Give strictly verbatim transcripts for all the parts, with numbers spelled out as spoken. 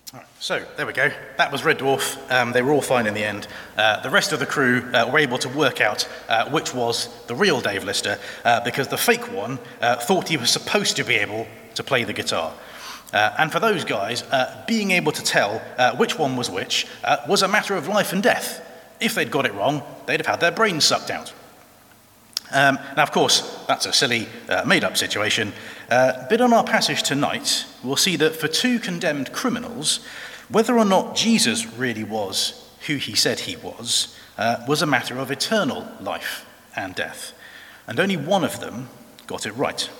All right, so there we go. That was Red Dwarf. Um, they were all fine in the end. Uh, the rest of the crew uh, were able to work out uh, which was the real Dave Lister, uh, because the fake one uh, thought he was supposed to be able to play the guitar. Uh, and for those guys, uh, being able to tell uh, which one was which uh, was a matter of life and death. If they'd got it wrong, they'd have had their brains sucked out. Um, now, of course, that's a silly, uh, made-up situation, uh, but in our passage tonight, we'll see that for two condemned criminals, whether or not Jesus really was who he said he was, uh, was a matter of eternal life and death, and only one of them got it right.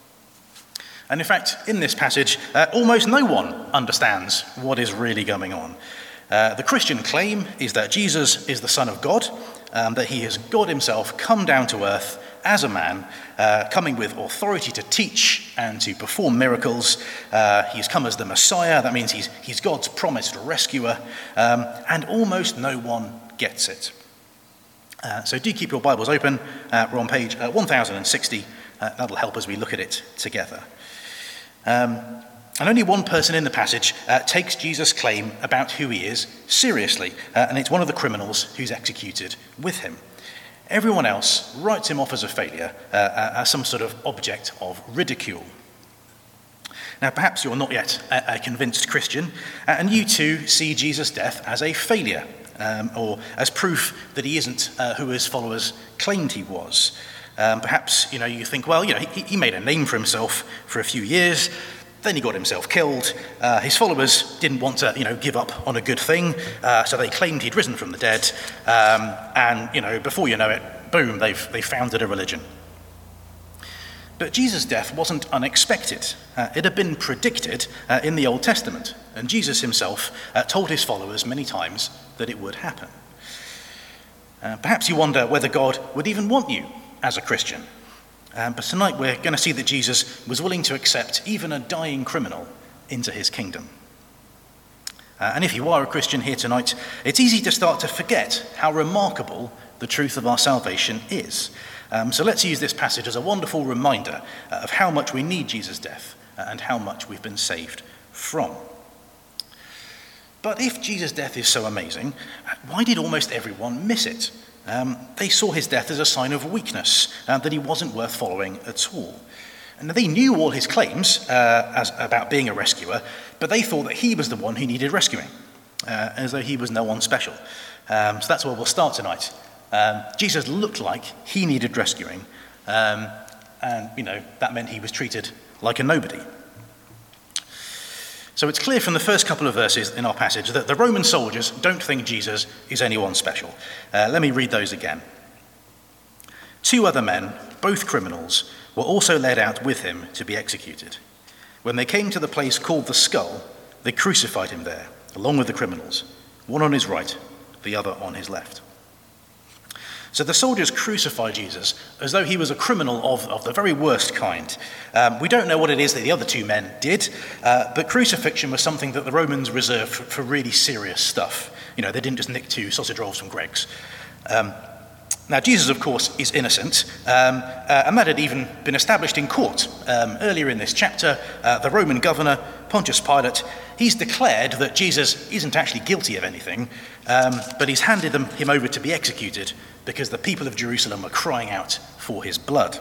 And in fact, in this passage, uh, almost no one understands what is really going on. Uh, the Christian claim is that Jesus is the Son of God, Um, that he is God himself come down to earth as a man, uh, coming with authority to teach and to perform miracles. Uh, he's come as the Messiah. That means he's, he's God's promised rescuer, um, and almost no one gets it. Uh, so do keep your Bibles open. Uh, we're on page uh, one thousand sixty. Uh, that'll help as we look at it together. Um, And only one person in the passage uh, takes Jesus' claim about who he is seriously, uh, and it's one of the criminals who's executed with him. Everyone else writes him off as a failure, uh, as some sort of object of ridicule. Now, perhaps you're not yet a, a convinced Christian, uh, and you too see Jesus' death as a failure, um, or as proof that he isn't uh, who his followers claimed he was. Um, perhaps, you know, you think, well, you know, he, he made a name for himself for a few years. Then he got himself killed. Uh, his followers didn't want to, you know, give up on a good thing, uh, so they claimed he'd risen from the dead. Um, and, you know, before you know it, boom, they've they founded a religion. But Jesus' death wasn't unexpected. Uh, it had been predicted uh, in the Old Testament, and Jesus himself uh, told his followers many times that it would happen. Uh, perhaps you wonder whether God would even want you as a Christian. Um, but tonight we're going to see that Jesus was willing to accept even a dying criminal into his kingdom. Uh, and if you are a Christian here tonight, it's easy to start to forget how remarkable the truth of our salvation is. Um, so let's use this passage as a wonderful reminder uh, of how much we need Jesus' death uh, and how much we've been saved from. But if Jesus' death is so amazing, why did almost everyone miss it? Um, they saw his death as a sign of weakness, uh, that he wasn't worth following at all. And they knew all his claims uh, as, about being a rescuer, but they thought that he was the one who needed rescuing, uh, as though he was no one special. Um, so that's where we'll start tonight. Um, Jesus looked like he needed rescuing, um, and you know that meant he was treated like a nobody. So it's clear from the first couple of verses in our passage that the Roman soldiers don't think Jesus is anyone special. Uh, let me read those again. Two other men, both criminals, were also led out with him to be executed. When they came to the place called the Skull, they crucified him there, along with the criminals, one on his right, the other on his left. So the soldiers crucified Jesus as though he was a criminal of, of the very worst kind. Um, we don't know what it is that the other two men did, uh, but crucifixion was something that the Romans reserved for, for really serious stuff. You know, they didn't just nick two sausage rolls from Greggs. Um, now, Jesus, of course, is innocent, um, uh, and that had even been established in court. Um, earlier in this chapter, uh, the Roman governor, Pontius Pilate, he's declared that Jesus isn't actually guilty of anything, um, but he's handed them, him over to be executed because the people of Jerusalem are crying out for his blood.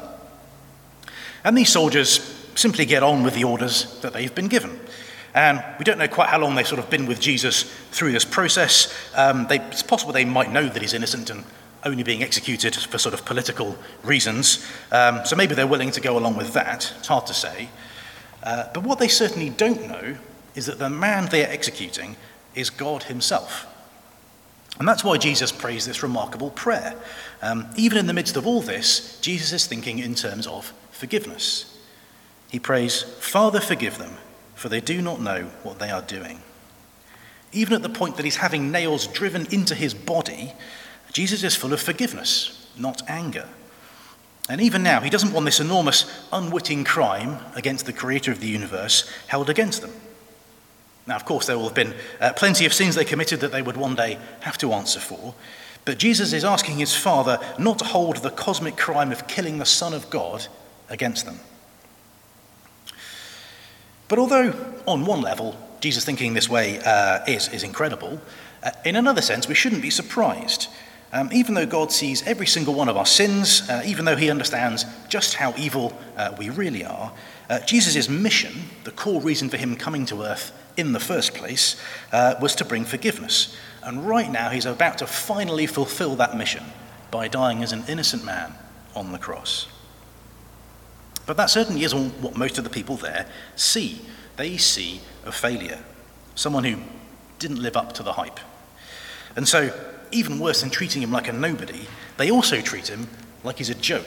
And these soldiers simply get on with the orders that they've been given. And we don't know quite how long they've sort of been with Jesus through this process. Um, they, it's possible they might know that he's innocent and only being executed for sort of political reasons. Um, so maybe they're willing to go along with that. It's hard to say. Uh, but what they certainly don't know is that the man they are executing is God himself. And that's why Jesus prays this remarkable prayer. Um, even in the midst of all this, Jesus is thinking in terms of forgiveness. He prays, "Father, forgive them, for they do not know what they are doing." Even at the point that he's having nails driven into his body, Jesus is full of forgiveness, not anger. And even now, he doesn't want this enormous, unwitting crime against the creator of the universe held against them. Now, of course, there will have been uh, plenty of sins they committed that they would one day have to answer for. But Jesus is asking his Father not to hold the cosmic crime of killing the Son of God against them. But although, on one level, Jesus thinking this way uh, is, is incredible. Uh, in another sense, we shouldn't be surprised. Um, even though God sees every single one of our sins, uh, even though he understands just how evil uh, we really are, uh, Jesus' mission, the core reason for him coming to earth in the first place, uh, was to bring forgiveness. And right now he's about to finally fulfill that mission by dying as an innocent man on the cross. But that certainly isn't what most of the people there see. They see a failure, someone who didn't live up to the hype. And so, even worse than treating him like a nobody, they also treat him like he's a joke.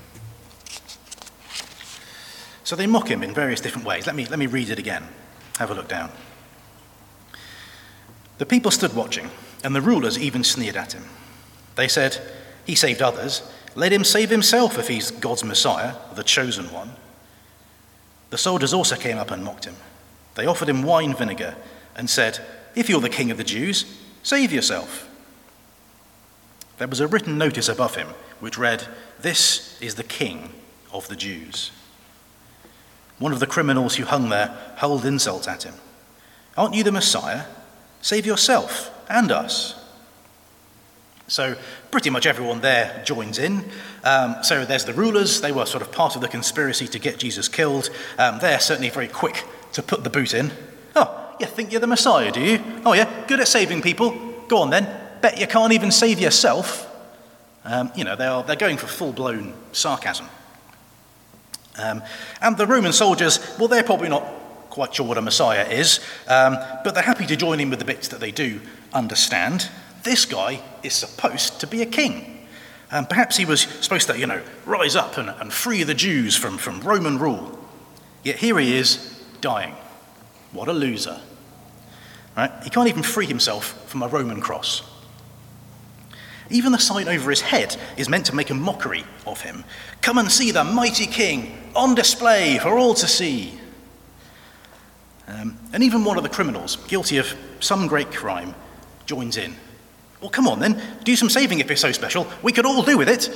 So they mock him in various different ways. Let me, let me read it again. Have a look down. The people stood watching, and the rulers even sneered at him. They said, "He saved others. Let him save himself if he's God's Messiah, the chosen one." The soldiers also came up and mocked him. They offered him wine vinegar and said, "If you're the king of the Jews, save yourself." There was a written notice above him which read, "This is the King of the Jews." One of the criminals who hung there hurled insults at him. "Aren't you the Messiah? Save yourself and us." So pretty much everyone there joins in. Um, so there's the rulers. They were sort of part of the conspiracy to get Jesus killed. Um, they're certainly very quick to put the boot in. "Oh, you think you're the Messiah, do you? Oh yeah, good at saving people. Go on then. Bet you can't even save yourself." Um, you know, they're, they're going for full-blown sarcasm. Um, and the Roman soldiers, well, they're probably not quite sure what a Messiah is, um, but they're happy to join in with the bits that they do understand. This guy is supposed to be a king. Um, perhaps he was supposed to, you know, rise up and, and free the Jews from, from Roman rule. Yet here he is, dying. What a loser. Right? He can't even free himself from a Roman cross. Even the sign over his head is meant to make a mockery of him. "Come and see the mighty king on display for all to see." Um, and even one of the criminals, guilty of some great crime, joins in. "Well, come on then, do some saving if you're so special. We could all do with it."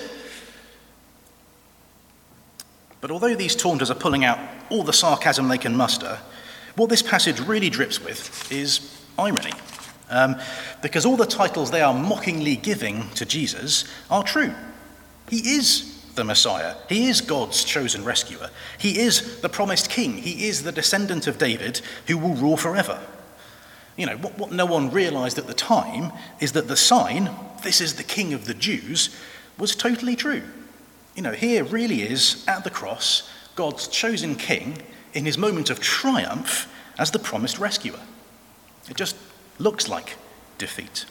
But although these taunters are pulling out all the sarcasm they can muster, what this passage really drips with is irony. Um, because all the titles they are mockingly giving to Jesus are true. He is the Messiah. He is God's chosen rescuer. He is the promised king. He is the descendant of David who will rule forever. You know, what, what no one realized at the time is that the sign, "This is the King of the Jews," was totally true. You know, here really is, at the cross, God's chosen king in his moment of triumph as the promised rescuer. It just looks like defeat.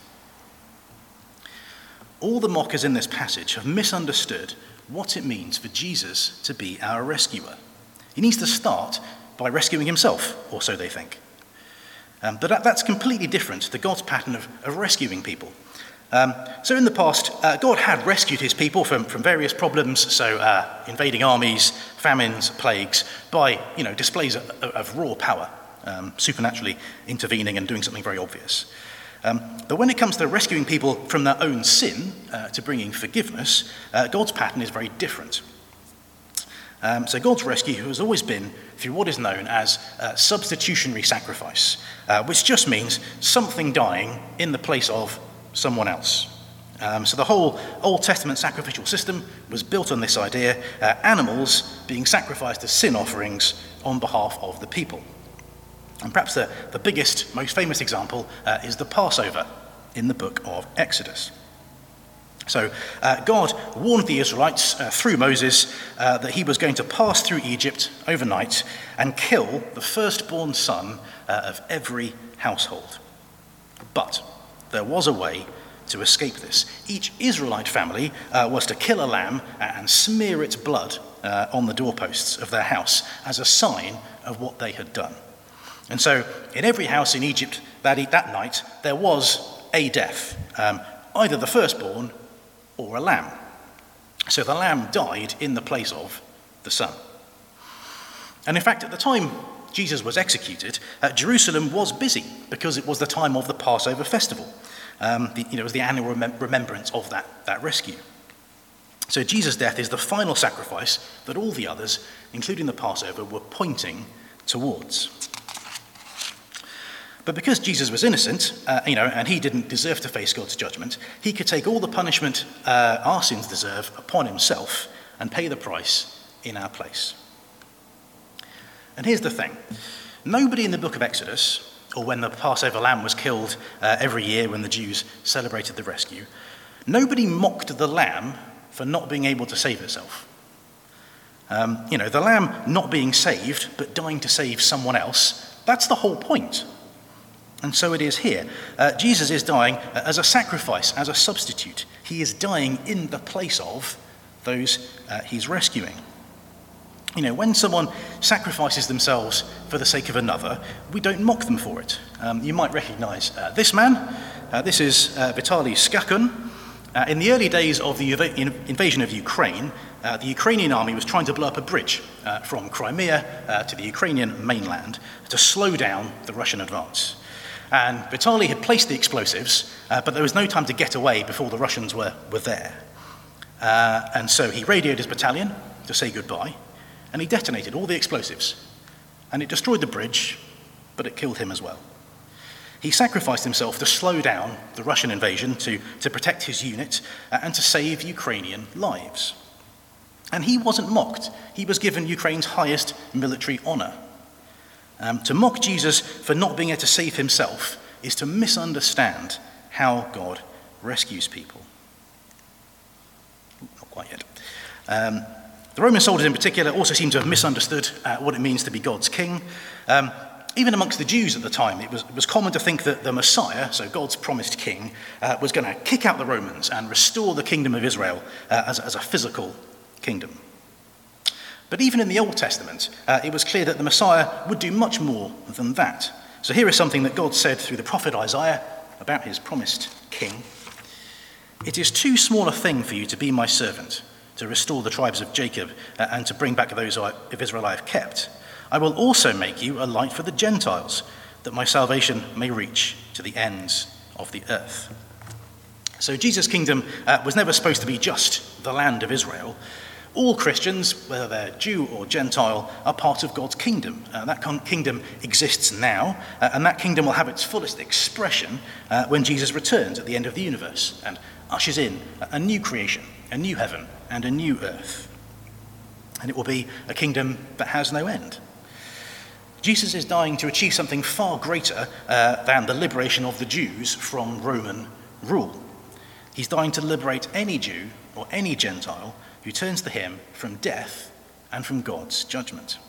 All the mockers in this passage have misunderstood what it means for Jesus to be our rescuer. He needs to start by rescuing himself, or so they think. Um, but that, that's completely different to God's pattern of, of rescuing people. Um, so in the past, uh, God had rescued his people from, from various problems, so uh, invading armies, famines, plagues, by you know displays of, of raw power. Um, supernaturally intervening and doing something very obvious. Um, but when it comes to rescuing people from their own sin, uh, to bringing forgiveness, uh, God's pattern is very different. Um, so God's rescue has always been through what is known as uh, substitutionary sacrifice, uh, which just means something dying in the place of someone else. Um, so the whole Old Testament sacrificial system was built on this idea, uh, animals being sacrificed as sin offerings on behalf of the people. And perhaps the, the biggest, most famous example uh, is the Passover in the book of Exodus. So uh, God warned the Israelites uh, through Moses uh, that he was going to pass through Egypt overnight and kill the firstborn son uh, of every household. But there was a way to escape this. Each Israelite family uh, was to kill a lamb and smear its blood uh, on the doorposts of their house as a sign of what they had done. And so in every house in Egypt that, that night, there was a death, um, either the firstborn or a lamb. So the lamb died in the place of the son. And in fact, at the time Jesus was executed, uh, Jerusalem was busy because it was the time of the Passover festival. Um, the, you know, it was the annual remem- remembrance of that, that rescue. So Jesus' death is the final sacrifice that all the others, including the Passover, were pointing towards. But because Jesus was innocent, uh, you know, and he didn't deserve to face God's judgment, he could take all the punishment uh, our sins deserve upon himself and pay the price in our place. And here's the thing. Nobody in the book of Exodus, or when the Passover lamb was killed uh, every year when the Jews celebrated the rescue, nobody mocked the lamb for not being able to save itself. Um, you know, the lamb not being saved, but dying to save someone else, that's the whole point. And so it is here. Uh, Jesus is dying as a sacrifice, as a substitute. He is dying in the place of those uh, he's rescuing. You know, when someone sacrifices themselves for the sake of another, we don't mock them for it. Um, you might recognize uh, this man. Uh, this is uh, Vitaly Skakun. Uh, in the early days of the ev- invasion of Ukraine, uh, the Ukrainian army was trying to blow up a bridge uh, from Crimea uh, to the Ukrainian mainland to slow down the Russian advance. And Vitaly had placed the explosives, uh, but there was no time to get away before the Russians were, were there. Uh, and so he radioed his battalion to say goodbye, and he detonated all the explosives. And it destroyed the bridge, but it killed him as well. He sacrificed himself to slow down the Russian invasion, to, to protect his unit, uh, and to save Ukrainian lives. And he wasn't mocked. He was given Ukraine's highest military honor. Um, to mock Jesus for not being able to save himself is to misunderstand how God rescues people. Not quite yet. Um, the Roman soldiers in particular also seem to have misunderstood uh, what it means to be God's king. Um, even amongst the Jews at the time, it was, it was common to think that the Messiah, so God's promised king, uh, was going to kick out the Romans and restore the kingdom of Israel uh, as, as a physical kingdom. But even in the Old Testament, uh, it was clear that the Messiah would do much more than that. So here is something that God said through the prophet Isaiah about his promised king. It is too small a thing for you to be my servant, to restore the tribes of Jacob uh, and to bring back those of Israel I have kept. I will also make you a light for the Gentiles, that my salvation may reach to the ends of the earth. So Jesus' kingdom uh, was never supposed to be just the land of Israel. All Christians, whether they're Jew or Gentile, are part of God's kingdom. Uh, that con- kingdom exists now, uh, and that kingdom will have its fullest expression uh, when Jesus returns at the end of the universe and ushers in a, a new creation, a new heaven, and a new earth. And it will be a kingdom that has no end. Jesus is dying to achieve something far greater uh, than the liberation of the Jews from Roman rule. He's dying to liberate any Jew or any Gentile who turns to him from death and from God's judgment.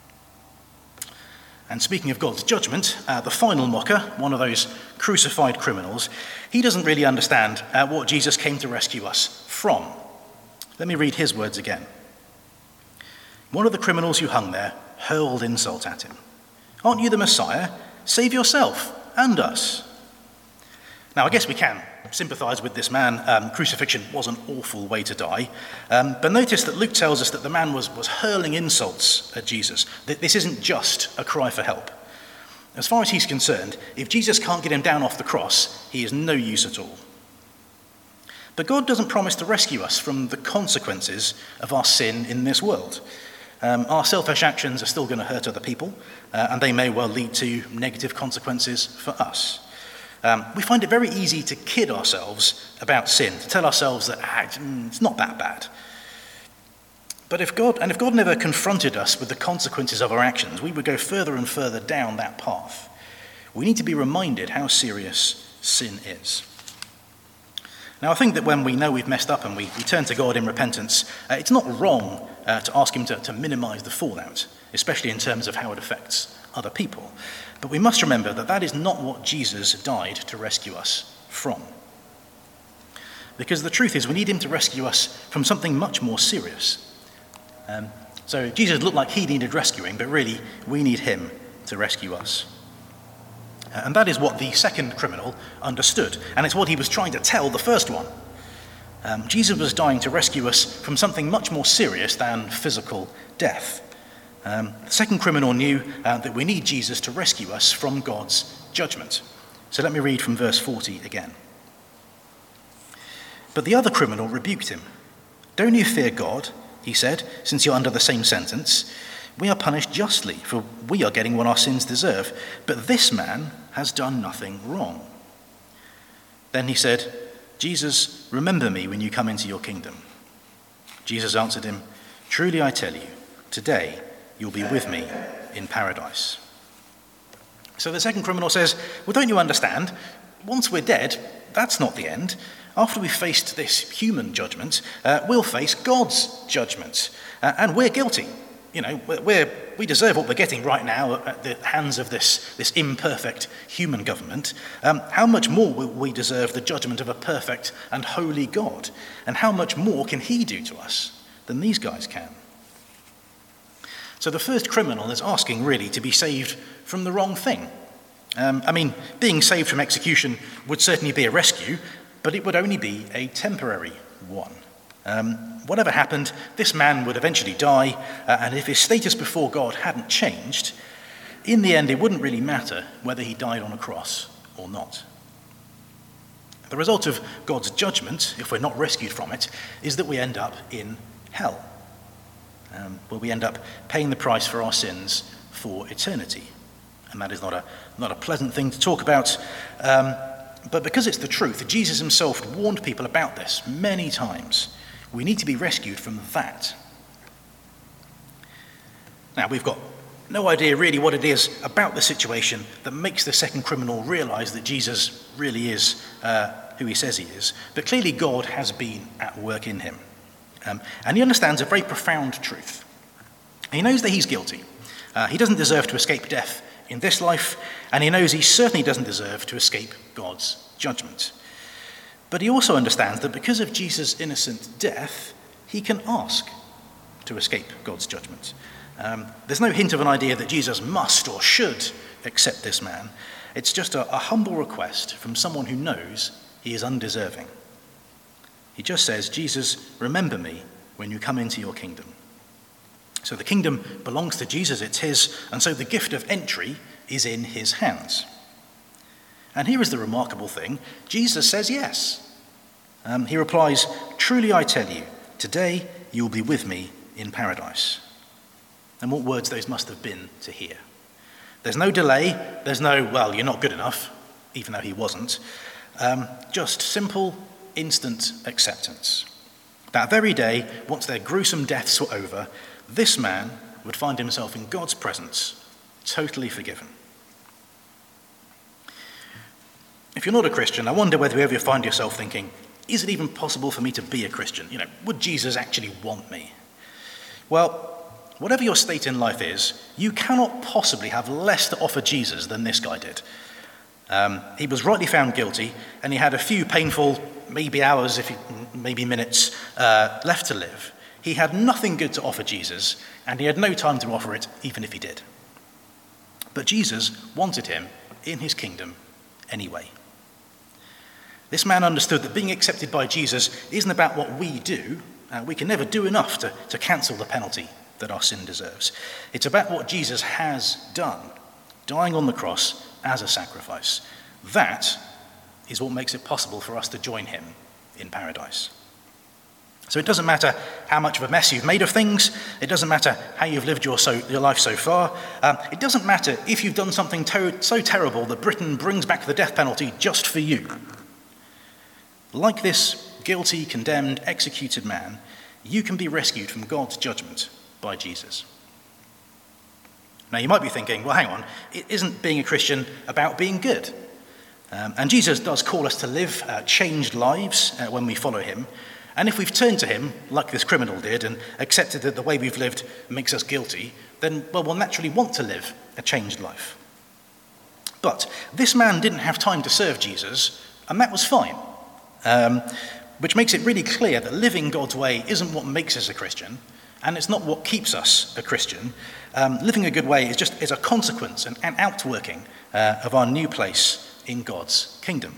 And speaking of God's judgment, uh, the final mocker, one of those crucified criminals, he doesn't really understand uh, what Jesus came to rescue us from. Let me read his words again. One of the criminals who hung there hurled insult at him. Aren't you the Messiah? Save yourself and us. Now, I guess we can sympathize with this man. Um, crucifixion was an awful way to die. Um, but notice that Luke tells us that the man was, was hurling insults at Jesus. This isn't just a cry for help. As far as he's concerned, if Jesus can't get him down off the cross, he is no use at all. But God doesn't promise to rescue us from the consequences of our sin in this world. Um, our selfish actions are still going to hurt other people, uh, and they may well lead to negative consequences for us. Um, we find it very easy to kid ourselves about sin, to tell ourselves that ah, it's not that bad. But if God, and if God never confronted us with the consequences of our actions, we would go further and further down that path. We need to be reminded how serious sin is. Now, I think that when we know we've messed up and we, we turn to God in repentance, uh, it's not wrong uh, to ask him to, to minimize the fallout, especially in terms of how it affects other people. But we must remember that that is not what Jesus died to rescue us from. Because the truth is, we need him to rescue us from something much more serious. Um, so Jesus looked like he needed rescuing, but really we need him to rescue us. And that is what the second criminal understood, and it's what he was trying to tell the first one. Um, Jesus was dying to rescue us from something much more serious than physical death. Um, the second criminal knew uh, that we need Jesus to rescue us from God's judgment. So let me read from verse forty again. But the other criminal rebuked him. Don't you fear God, he said, since you're under the same sentence? We are punished justly, for we are getting what our sins deserve. But this man has done nothing wrong." Then he said, "Jesus, remember me when you come into your kingdom." Jesus answered him, "Truly I tell you, today you'll be with me in paradise." So the second criminal says, "Well, don't you understand? Once we're dead, that's not the end. After we've faced this human judgment, uh, we'll face God's judgment. Uh, and we're guilty. You know, we're, we deserve what we're getting right now at the hands of this, this imperfect human government. Um, how much more will we deserve the judgment of a perfect and holy God? And how much more can he do to us than these guys can?" So the first criminal is asking really to be saved from the wrong thing. Um, I mean, being saved from execution would certainly be a rescue, but it would only be a temporary one. Um, whatever happened, this man would eventually die, uh, and if his status before God hadn't changed, in the end it wouldn't really matter whether he died on a cross or not. The result of God's judgment, if we're not rescued from it, is that we end up in hell, um, where we end up paying the price for our sins for eternity. And that is not a, not a pleasant thing to talk about, um, but because it's the truth, Jesus himself warned people about this many times. We need to be rescued from that. Now, we've got no idea really what it is about the situation that makes the second criminal realize that Jesus really is uh, who he says he is, but clearly God has been at work in him. Um, and he understands a very profound truth. He knows that he's guilty. Uh, he doesn't deserve to escape death in this life, and he knows he certainly doesn't deserve to escape God's judgment. But he also understands that because of Jesus' innocent death, he can ask to escape God's judgment. Um, there's no hint of an idea that Jesus must or should accept this man. It's just a, a humble request from someone who knows he is undeserving. He just says, "Jesus, remember me when you come into your kingdom." So the kingdom belongs to Jesus, it's his, and so the gift of entry is in his hands. And here is the remarkable thing. Jesus says yes. Um, he replies, "Truly I tell you, today you will be with me in paradise." And what words those must have been to hear. There's no delay. There's no, "well, you're not good enough," even though he wasn't. Um, just simple, instant acceptance. That very day, once their gruesome deaths were over, this man would find himself in God's presence, totally forgiven. If you're not a Christian, I wonder whether you ever find yourself thinking, is it even possible for me to be a Christian? You know, would Jesus actually want me? Well, whatever your state in life is, you cannot possibly have less to offer Jesus than this guy did. Um, he was rightly found guilty, and he had a few painful, maybe hours, if he, maybe minutes, uh, left to live. He had nothing good to offer Jesus, and he had no time to offer it, even if he did. But Jesus wanted him in his kingdom anyway. This man understood that being accepted by Jesus isn't about what we do. Uh, we can never do enough to, to cancel the penalty that our sin deserves. It's about what Jesus has done, dying on the cross as a sacrifice. That is what makes it possible for us to join him in paradise. So it doesn't matter how much of a mess you've made of things. It doesn't matter how you've lived your, so, your life so far. Um, it doesn't matter if you've done something to- so terrible that Britain brings back the death penalty just for you. Like this guilty, condemned, executed man, you can be rescued from God's judgment by Jesus. Now you might be thinking, well, hang on, isn't being a Christian about being good? Um, and Jesus does call us to live uh, changed lives uh, when we follow him. And if we've turned to him, like this criminal did, and accepted that the way we've lived makes us guilty, then, well, we'll naturally want to live a changed life. But this man didn't have time to serve Jesus, and that was fine. Um, which makes it really clear that living God's way isn't what makes us a Christian, and it's not what keeps us a Christian. Um, living a good way is just is a consequence, an, an outworking uh, of our new place in God's kingdom.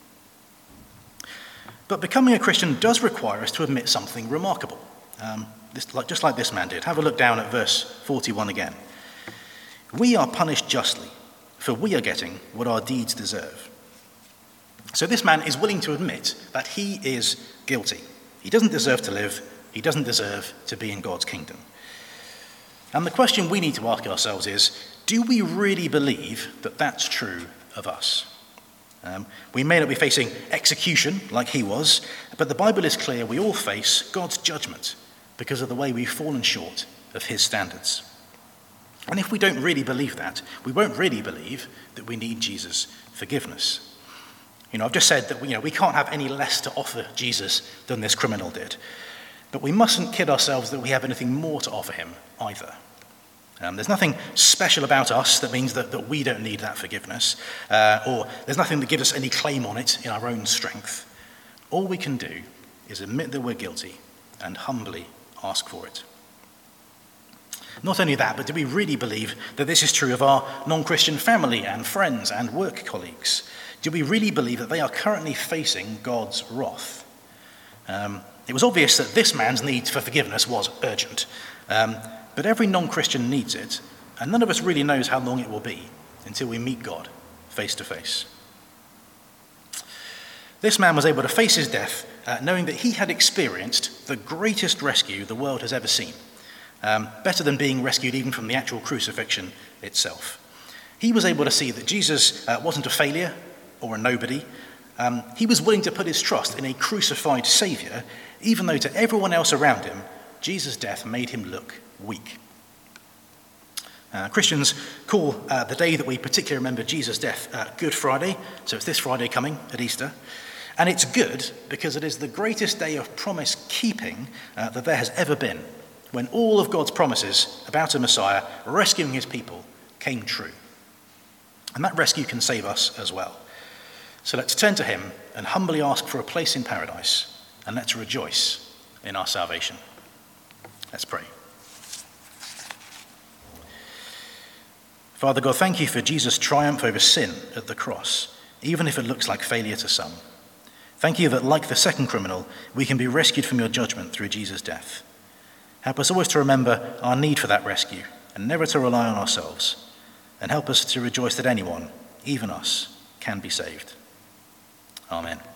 But becoming a Christian does require us to admit something remarkable, um, this, like, just like this man did. Have a look down at verse forty-one again. We are punished justly, for we are getting what our deeds deserve. So this man is willing to admit that he is guilty. He doesn't deserve to live. He doesn't deserve to be in God's kingdom. And the question we need to ask ourselves is, do we really believe that that's true of us? Um, we may not be facing execution like he was, but the Bible is clear we all face God's judgment because of the way we've fallen short of his standards. And if we don't really believe that, we won't really believe that we need Jesus' forgiveness. You know, I've just said that you know, we can't have any less to offer Jesus than this criminal did. But we mustn't kid ourselves that we have anything more to offer him either. Um, there's nothing special about us that means that, that we don't need that forgiveness, uh, or there's nothing that gives us any claim on it in our own strength. All we can do is admit that we're guilty and humbly ask for it. Not only that, but do we really believe that this is true of our non-Christian family and friends and work colleagues? Do we really believe that they are currently facing God's wrath? Um, it was obvious that this man's need for forgiveness was urgent. Um, But every non-Christian needs it, and none of us really knows how long it will be until we meet God face to face. This man was able to face his death uh, knowing that he had experienced the greatest rescue the world has ever seen, um, better than being rescued even from the actual crucifixion itself. He was able to see that Jesus uh, wasn't a failure or a nobody. Um, he was willing to put his trust in a crucified Saviour, even though to everyone else around him, Jesus' death made him look weak. Uh, Christians call uh, the day that we particularly remember Jesus' death uh, Good Friday, so it's this Friday coming at Easter. And it's good because it is the greatest day of promise keeping uh, that there has ever been, when all of God's promises about a Messiah rescuing his people came true. And that rescue can save us as well. So let's turn to him and humbly ask for a place in paradise, and let's rejoice in our salvation. Let's pray. Father God, thank you for Jesus' triumph over sin at the cross, even if it looks like failure to some. Thank you that, like the second criminal, we can be rescued from your judgment through Jesus' death. Help us always to remember our need for that rescue and never to rely on ourselves. And help us to rejoice that anyone, even us, can be saved. Amen.